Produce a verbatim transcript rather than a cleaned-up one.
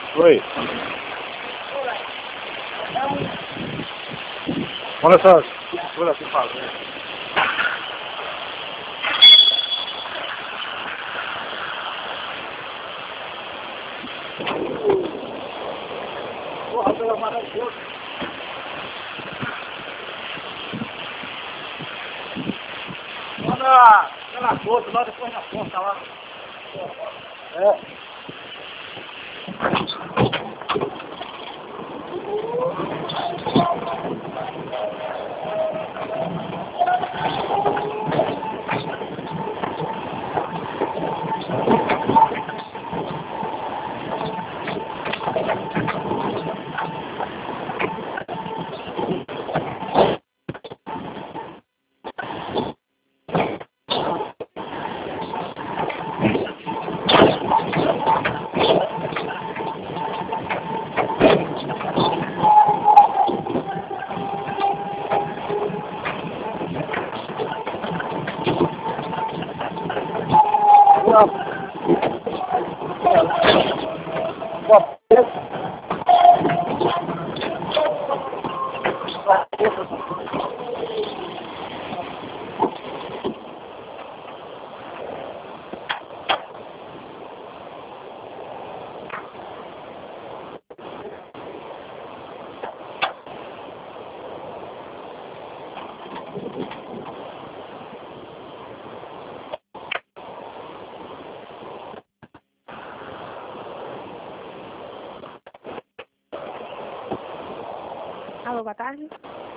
Oi. Olha só. Olha que fala. Porra, pelo amor de Deus. Manda pela porta, lá depois na porta lá. É. Alô, boa tarde.